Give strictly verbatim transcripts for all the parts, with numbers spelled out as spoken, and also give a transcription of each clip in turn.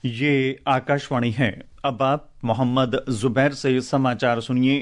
ये आकाशवाणी है। अब आप मोहम्मद जुबैर से समाचार सुनिए।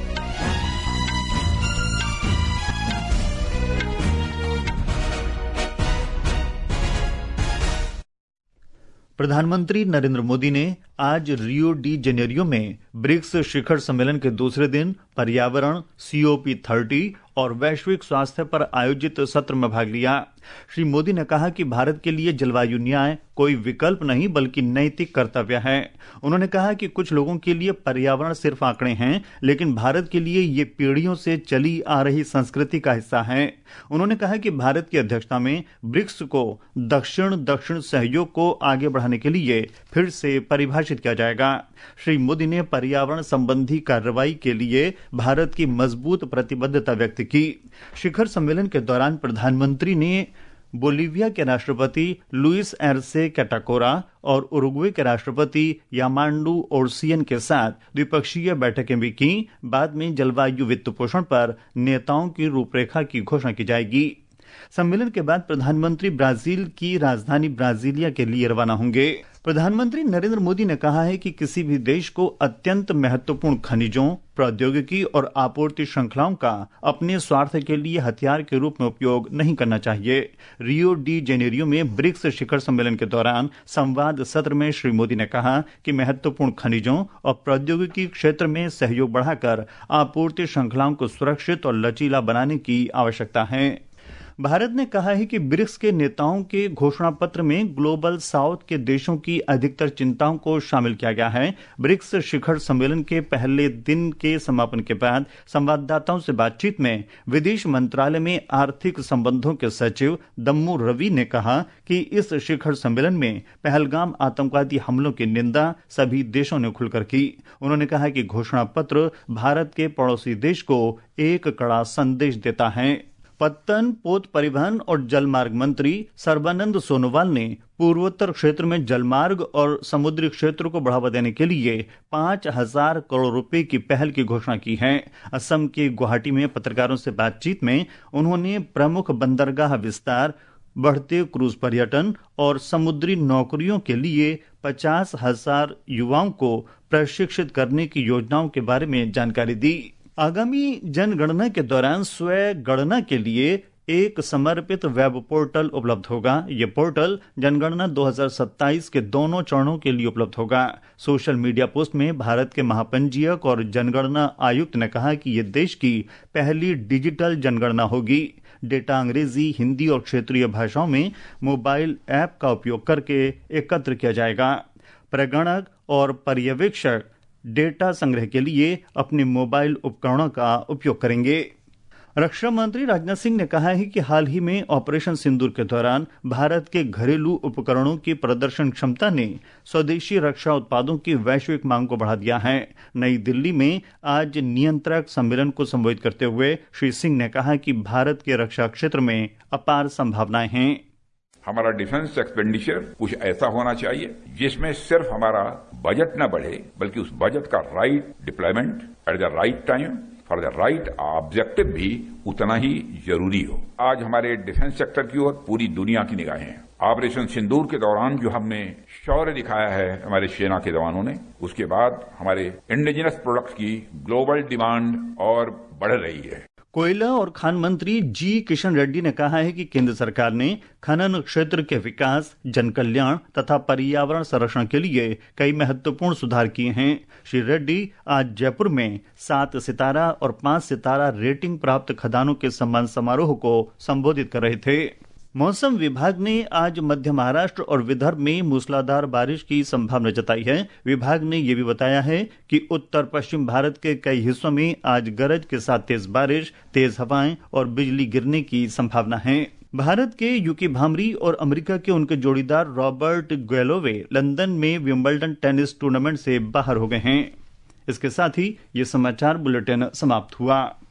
प्रधानमंत्री नरेंद्र मोदी ने आज रियो डी जेनेरियो में ब्रिक्स शिखर सम्मेलन के दूसरे दिन पर्यावरण, सीओपी तीस और वैश्विक स्वास्थ्य पर आयोजित सत्र में भाग लिया। श्री मोदी ने कहा कि भारत के लिए जलवायु न्याय कोई विकल्प नहीं बल्कि नैतिक कर्तव्य है। उन्होंने कहा कि कुछ लोगों के लिए पर्यावरण सिर्फ आंकड़े हैं, लेकिन भारत के लिए ये पीढ़ियों से चली आ रही संस्कृति का हिस्सा है। उन्होंने कहा कि भारत की अध्यक्षता में ब्रिक्स को दक्षिण दक्षिण सहयोग को आगे बढ़ाने के लिए फिर से परिभाषित किया जाएगा। श्री मोदी ने पर्यावरण संबंधी कार्रवाई के लिए भारत की मजबूत प्रतिबद्धता व्यक्त की। शिखर सम्मेलन के दौरान प्रधानमंत्री ने बोलीविया के राष्ट्रपति लुइस एर्से कैटाकोरा और उरुग्वे के राष्ट्रपति यामांडू ओर्सियन के साथ द्विपक्षीय बैठकें भी की। बाद में जलवायु वित्त पोषण पर नेताओं की रूपरेखा की घोषणा की जाएगी। सम्मेलन के बाद प्रधानमंत्री ब्राजील की राजधानी ब्राजीलिया के लिए रवाना होंगे। प्रधानमंत्री नरेंद्र मोदी ने कहा है कि किसी भी देश को अत्यंत महत्वपूर्ण खनिजों, प्रौद्योगिकी और आपूर्ति श्रृंखलाओं का अपने स्वार्थ के लिए हथियार के रूप में उपयोग नहीं करना चाहिए। रियो डी जेनेरियो में ब्रिक्स शिखर सम्मेलन के दौरान संवाद सत्र में श्री मोदी ने कहा कि महत्वपूर्ण खनिजों और प्रौद्योगिकी क्षेत्र में सहयोग बढ़ाकर आपूर्ति श्रृंखलाओं को सुरक्षित और लचीला बनाने की आवश्यकता है। भारत ने कहा है कि ब्रिक्स के नेताओं के घोषणा पत्र में ग्लोबल साउथ के देशों की अधिकतर चिंताओं को शामिल किया गया है। ब्रिक्स शिखर सम्मेलन के पहले दिन के समापन के बाद संवाददाताओं से बातचीत में विदेश मंत्रालय में आर्थिक संबंधों के सचिव दम्मू रवि ने कहा कि इस शिखर सम्मेलन में पहलगाम आतंकवादी हमलों की निंदा सभी देशों ने खुलकर की। उन्होंने कहा कि घोषणा पत्र भारत के पड़ोसी देश को एक कड़ा संदेश देता है। पत्तन, पोत परिवहन और जलमार्ग मंत्री सर्बानंद सोनोवाल ने पूर्वोत्तर क्षेत्र में जलमार्ग और समुद्री क्षेत्र को बढ़ावा देने के लिए पांच हजार करोड़ रुपए की पहल की घोषणा की है। असम के गुवाहाटी में पत्रकारों से बातचीत में उन्होंने प्रमुख बंदरगाह विस्तार, बढ़ते क्रूज पर्यटन और समुद्री नौकरियों के लिए पचास हजार युवाओं को प्रशिक्षित करने की योजनाओं के बारे में जानकारी दी। आगामी जनगणना के दौरान स्वय गणना के लिए एक समर्पित वेब पोर्टल उपलब्ध होगा। ये पोर्टल जनगणना दो हज़ार सत्ताईस के दोनों चरणों के लिए उपलब्ध होगा। सोशल मीडिया पोस्ट में भारत के महापंजीयक और जनगणना आयुक्त ने कहा कि ये देश की पहली डिजिटल जनगणना होगी। डेटा अंग्रेजी, हिंदी और क्षेत्रीय भाषाओं में मोबाइल ऐप का उपयोग करके एकत्र किया जाएगा। प्रगणक और पर्यवेक्षक डेटा संग्रह के लिए अपने मोबाइल उपकरणों का उपयोग करेंगे। रक्षा मंत्री राजनाथ सिंह ने कहा है कि हाल ही में ऑपरेशन सिंदूर के दौरान भारत के घरेलू उपकरणों की प्रदर्शन क्षमता ने स्वदेशी रक्षा उत्पादों की वैश्विक मांग को बढ़ा दिया है। नई दिल्ली में आज नियंत्रक सम्मेलन को संबोधित करते हुए श्री सिंह ने कहा कि भारत के रक्षा क्षेत्र में अपार संभावनाएं हैं। हमारा डिफेंस एक्सपेंडिचर कुछ ऐसा होना चाहिए जिसमें सिर्फ हमारा बजट न बढ़े बल्कि उस बजट का right deployment at the right time for the right objective भी उतना ही जरूरी हो। आज हमारे डिफेंस सेक्टर की ओर पूरी दुनिया की निगाहें हैं। ऑपरेशन सिंदूर के दौरान जो हमने शौर्य दिखाया है हमारे सेना के जवानों ने, उसके बाद हमारे इंडिजिनस प्रोडक्ट्स की ग्लोबल डिमांड और बढ़ रही है। कोयला और खान मंत्री जी किशन रेड्डी ने कहा है कि केंद्र सरकार ने खनन क्षेत्र के विकास, जन कल्याण तथा पर्यावरण संरक्षण के लिए कई महत्वपूर्ण सुधार किए हैं। श्री रेड्डी आज जयपुर में सात सितारा और पांच सितारा रेटिंग प्राप्त खदानों के सम्मान समारोह को संबोधित कर रहे थे। मौसम विभाग ने आज मध्य महाराष्ट्र और विदर्भ में मूसलाधार बारिश की संभावना जताई है। विभाग ने यह भी बताया है कि उत्तर पश्चिम भारत के कई हिस्सों में आज गरज के साथ तेज बारिश, तेज हवाएं और बिजली गिरने की संभावना है। भारत के यूकी भामरी और अमेरिका के उनके जोड़ीदार रॉबर्ट गैलोवे लंदन में विंबलडन टेनिस टूर्नामेंट से बाहर हो गए हैं। इसके साथ ही ये समाचार बुलेटिन समाप्त हुआ।